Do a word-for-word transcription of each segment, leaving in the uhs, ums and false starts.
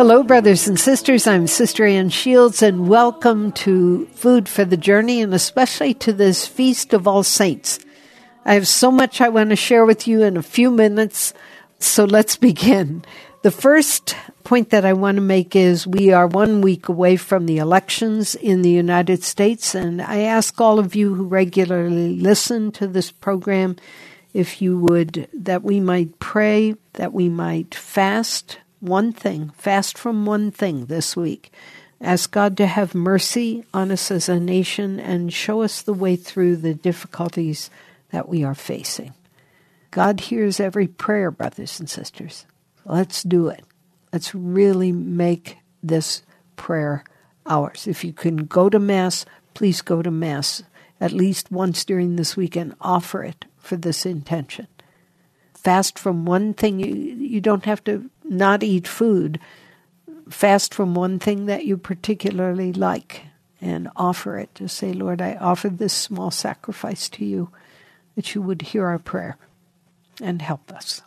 Hello, brothers and sisters. I'm Sister Ann Shields, and welcome to Food for the Journey, and especially to this Feast of All Saints. I have so much I want to share with you in a few minutes, so let's begin. The first point that I want to make is we are one week away from the elections in the United States, and I ask all of you who regularly listen to this program, if you would, that we might pray, that we might fast one thing, fast from one thing this week. Ask God to have mercy on us as a nation and show us the way through the difficulties that we are facing. God hears every prayer, brothers and sisters. Let's do it. Let's really make this prayer ours. If you can go to Mass, please go to Mass at least once during this week and offer it for this intention. Fast from one thing. You, you don't have to not eat food. Fast from one thing that you particularly like and offer it. To say, Lord, I offer this small sacrifice to you, that you would hear our prayer and help us.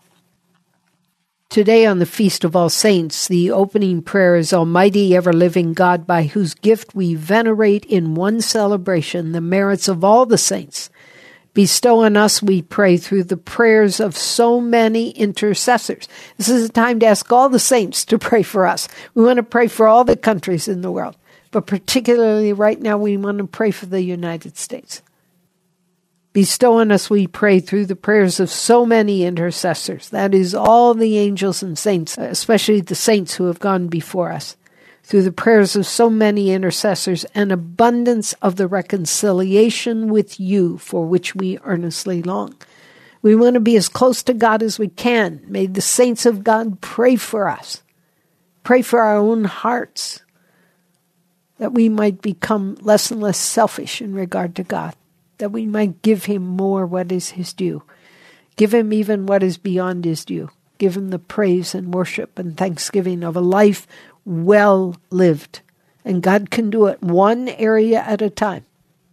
Today on the Feast of All Saints, the opening prayer is Almighty ever-living God, by whose gift we venerate in one celebration the merits of all the saints. Bestow on us, we pray, through the prayers of so many intercessors. This is a time to ask all the saints to pray for us. We want to pray for all the countries in the world, but particularly right now we want to pray for the United States. Bestow on us, we pray, through the prayers of so many intercessors. That is, all the angels and saints, especially the saints who have gone before us. Through the prayers of so many intercessors, an abundance of the reconciliation with you for which we earnestly long. We want to be as close to God as we can. May the saints of God pray for us. Pray for our own hearts, that we might become less and less selfish in regard to God, that we might give him more what is his due. Give him even what is beyond his due. Give him the praise and worship and thanksgiving of a life well lived. And God can do it one area at a time.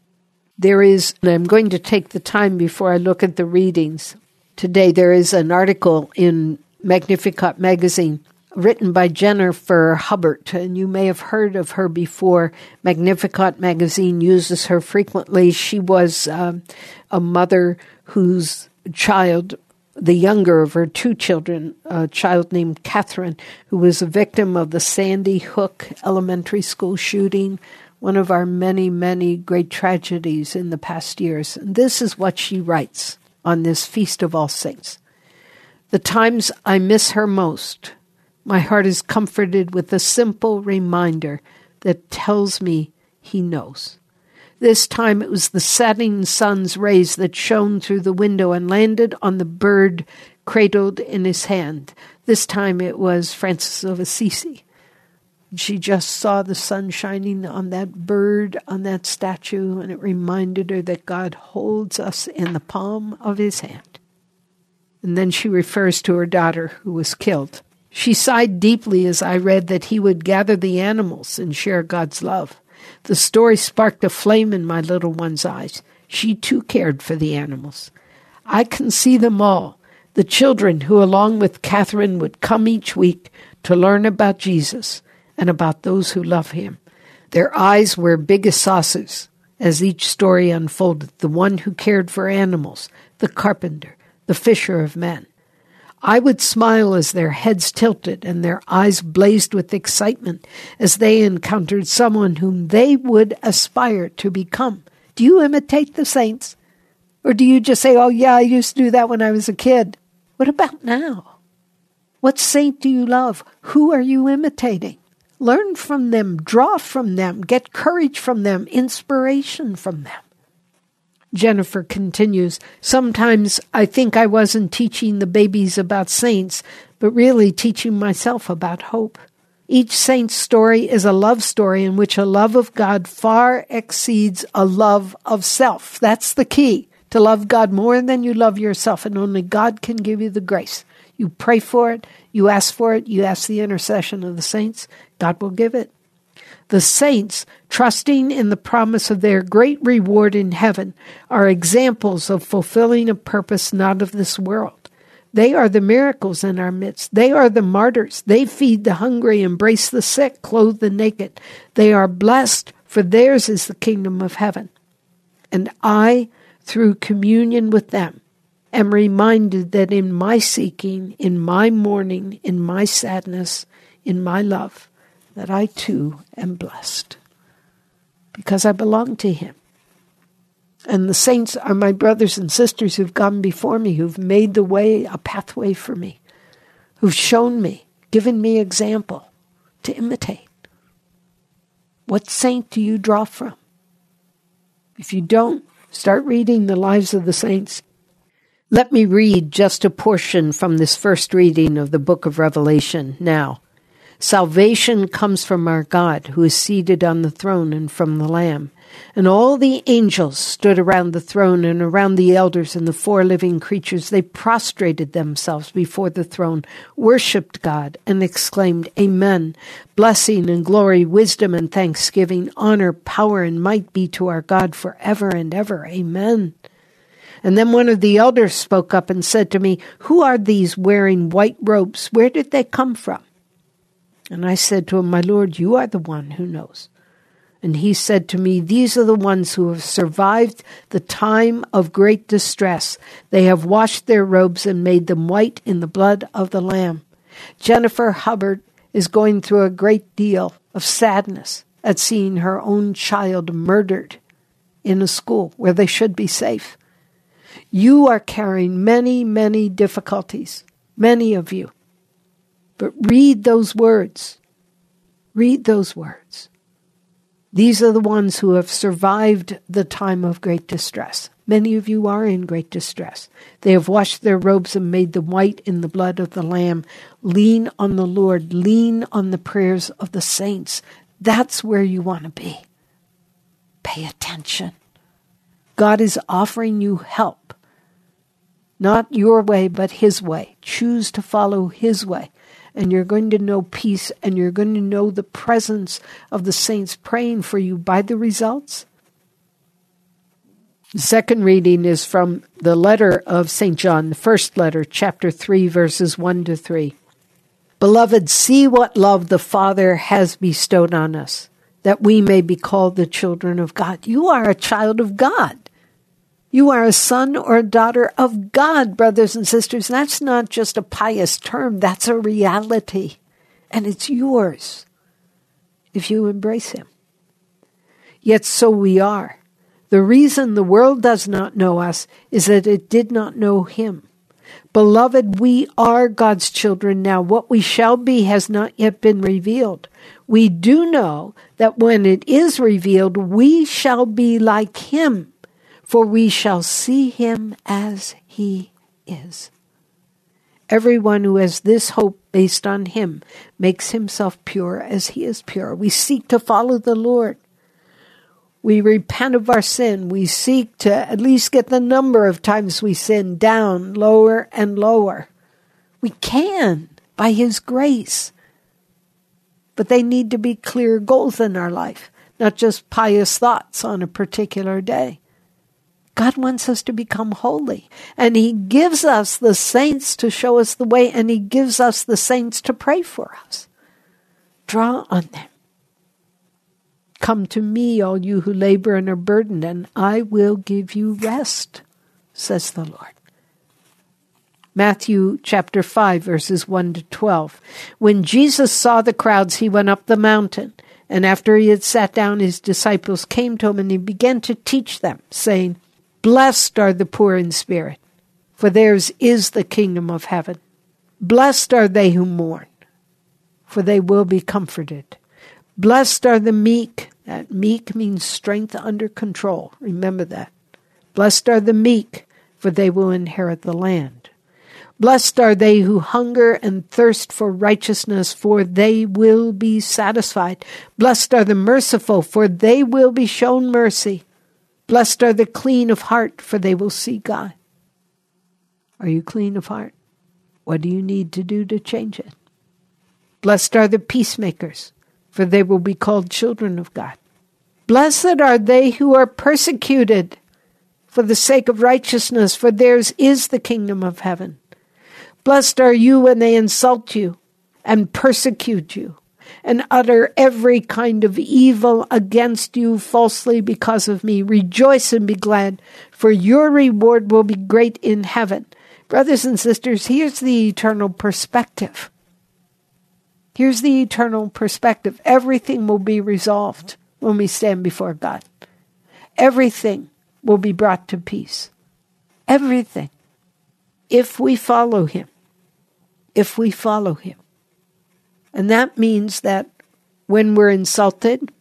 There is, and I'm going to take the time before I look at the readings. Today there is an article in Magnificat magazine written by Jennifer Hubbard, and you may have heard of her before. Magnificat magazine uses her frequently. She was um, a mother whose child, the younger of her two children, a child named Catherine, who was a victim of the Sandy Hook Elementary School shooting, one of our many, many great tragedies in the past years. And this is what she writes on this Feast of All Saints. The times I miss her most, my heart is comforted with a simple reminder that tells me he knows. This time it was the setting sun's rays that shone through the window and landed on the bird cradled in his hand. This time it was Francis of Assisi. She just saw the sun shining on that bird, on that statue, and it reminded her that God holds us in the palm of his hand. And then she refers to her daughter who was killed. She sighed deeply as I read that he would gather the animals and share God's love. The story sparked a flame in my little one's eyes. She too cared for the animals. I can see them all, the children who, along with Catherine, would come each week to learn about Jesus and about those who love him. Their eyes were big as saucers as each story unfolded. The one who cared for animals, the carpenter, the fisher of men. I would smile as their heads tilted and their eyes blazed with excitement as they encountered someone whom they would aspire to become. Do you imitate the saints? Or do you just say, oh yeah, I used to do that when I was a kid? What about now? What saint do you love? Who are you imitating? Learn from them, draw from them, get courage from them, inspiration from them. Jennifer continues, sometimes I think I wasn't teaching the babies about saints, but really teaching myself about hope. Each saint's story is a love story in which a love of God far exceeds a love of self. That's the key, to love God more than you love yourself, and only God can give you the grace. You pray for it, you ask for it, you ask the intercession of the saints, God will give it. The saints, trusting in the promise of their great reward in heaven, are examples of fulfilling a purpose not of this world. They are the miracles in our midst. They are the martyrs. They feed the hungry, embrace the sick, clothe the naked. They are blessed, for theirs is the kingdom of heaven. And I, through communion with them, am reminded that in my seeking, in my mourning, in my sadness, in my love, that I too am blessed, because I belong to him. And the saints are my brothers and sisters who've gone before me, who've made the way a pathway for me, who've shown me, given me example to imitate. What saint do you draw from? If you don't, start reading the lives of the saints. Let me read just a portion from this first reading of the book of Revelation now. Salvation comes from our God, who is seated on the throne, and from the Lamb. And all the angels stood around the throne and around the elders and the four living creatures. They prostrated themselves before the throne, worshipped God, and exclaimed, Amen. Blessing and glory, wisdom and thanksgiving, honor, power, and might be to our God forever and ever. Amen. And then one of the elders spoke up and said to me, Who are these wearing white robes? Where did they come from? And I said to him, My Lord, you are the one who knows. And he said to me, These are the ones who have survived the time of great distress. They have washed their robes and made them white in the blood of the Lamb. Jennifer Hubbard is going through a great deal of sadness at seeing her own child murdered in a school where they should be safe. You are carrying many, many difficulties, many of you. But read those words. Read those words. These are the ones who have survived the time of great distress. Many of you are in great distress. They have washed their robes and made them white in the blood of the Lamb. Lean on the Lord. Lean on the prayers of the saints. That's where you want to be. Pay attention. God is offering you help. Not your way, but his way. Choose to follow his way. And you're going to know peace, and you're going to know the presence of the saints praying for you by the results. The second reading is from the letter of Saint John, the first letter, chapter three, verses one to three. Beloved, see what love the Father has bestowed on us, that we may be called the children of God. You are a child of God. You are a son or a daughter of God, brothers and sisters. That's not just a pious term. That's a reality. And it's yours if you embrace him. Yet so we are. The reason the world does not know us is that it did not know him. Beloved, we are God's children now. What we shall be has not yet been revealed. We do know that when it is revealed, we shall be like him. For we shall see him as he is. Everyone who has this hope based on him makes himself pure as he is pure. We seek to follow the Lord. We repent of our sin. We seek to at least get the number of times we sin down, lower and lower. We can by his grace. But they need to be clear goals in our life, not just pious thoughts on a particular day. God wants us to become holy, and he gives us the saints to show us the way, and he gives us the saints to pray for us. Draw on them. Come to me, all you who labor and are burdened, and I will give you rest, says the Lord. Matthew chapter five, verses one to twelve. When Jesus saw the crowds, he went up the mountain, and after he had sat down, his disciples came to him, and he began to teach them, saying, Blessed are the poor in spirit, for theirs is the kingdom of heaven. Blessed are they who mourn, for they will be comforted. Blessed are the meek. That meek means strength under control. Remember that. Blessed are the meek, for they will inherit the land. Blessed are they who hunger and thirst for righteousness, for they will be satisfied. Blessed are the merciful, for they will be shown mercy. Blessed are the clean of heart, for they will see God. Are you clean of heart? What do you need to do to change it? Blessed are the peacemakers, for they will be called children of God. Blessed are they who are persecuted for the sake of righteousness, for theirs is the kingdom of heaven. Blessed are you when they insult you and persecute you and utter every kind of evil against you falsely because of me. Rejoice and be glad, for your reward will be great in heaven. Brothers and sisters, here's the eternal perspective. Here's the eternal perspective. Everything will be resolved when we stand before God. Everything will be brought to peace. Everything. If we follow him. If we follow him. And that means that when we're insulted,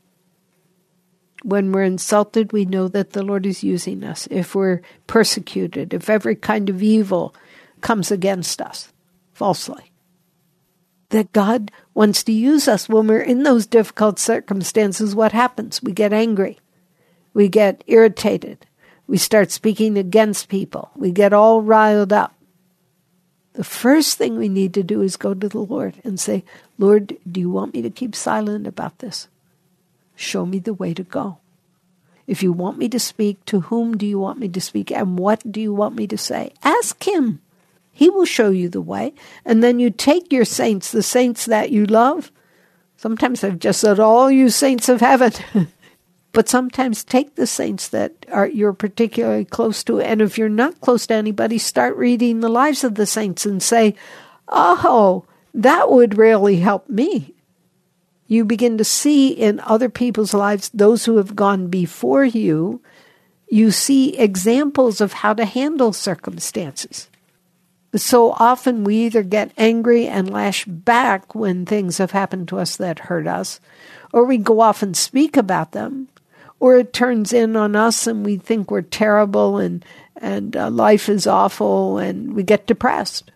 when we're insulted, we know that the Lord is using us. If we're persecuted, if every kind of evil comes against us falsely, that God wants to use us. When we're in those difficult circumstances, what happens? We get angry. We get irritated. We start speaking against people. We get all riled up. The first thing we need to do is go to the Lord and say, Lord, do you want me to keep silent about this? Show me the way to go. If you want me to speak, to whom do you want me to speak? And what do you want me to say? Ask him. He will show you the way. And then you take your saints, the saints that you love. Sometimes I've just said, all you saints of heaven. But sometimes take the saints that are you're particularly close to. And if you're not close to anybody, start reading the lives of the saints and say, oh, that would really help me. You begin to see in other people's lives, those who have gone before you, you see examples of how to handle circumstances. So often we either get angry and lash back when things have happened to us that hurt us, or we go off and speak about them, or it turns in on us and we think we're terrible and, and uh, life is awful and we get depressed.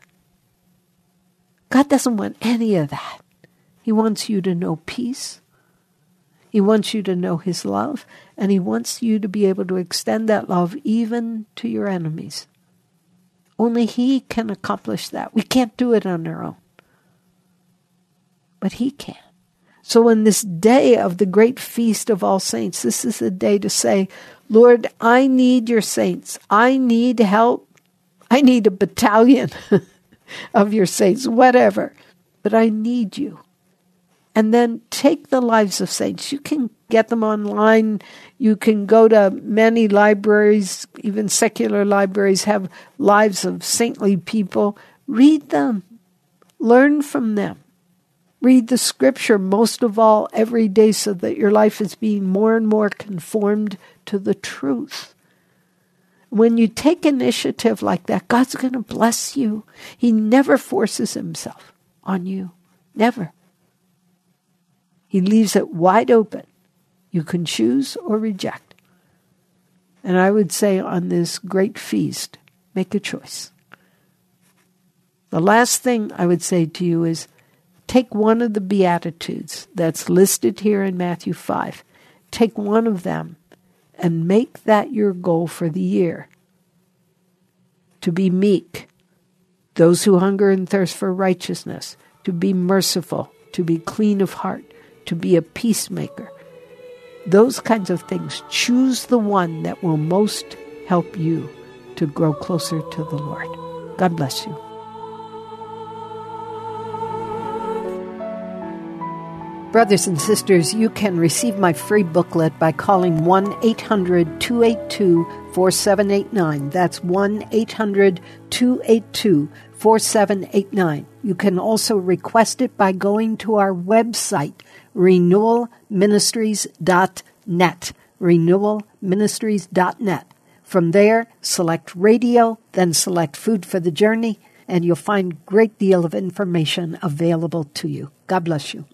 God doesn't want any of that. He wants you to know peace. He wants you to know his love, and he wants you to be able to extend that love even to your enemies. Only he can accomplish that. We can't do it on our own. But he can. So in this day of the great feast of all saints, this is the day to say, Lord, I need your saints. I need help. I need a battalion of your saints, whatever. But I need you. And then take the lives of saints. You can get them online. You can go to many libraries, even secular libraries have lives of saintly people. Read them. Learn from them. Read the scripture most of all every day so that your life is being more and more conformed to the truth. When you take initiative like that, God's going to bless you. He never forces himself on you. Never. He leaves it wide open. You can choose or reject. And I would say on this great feast, make a choice. The last thing I would say to you is take one of the Beatitudes that's listed here in Matthew five. Take one of them and make that your goal for the year. To be meek, those who hunger and thirst for righteousness, to be merciful, to be clean of heart, to be a peacemaker. Those kinds of things. Choose the one that will most help you to grow closer to the Lord. God bless you. Brothers and sisters, you can receive my free booklet by calling one eight hundred two eight two four seven eight nine. That's one eight hundred two eight two four seven eight nine. You can also request it by going to our website, renewal ministries dot net. renewal ministries dot net. From there, select radio, then select Food for the Journey, and you'll find a great deal of information available to you. God bless you.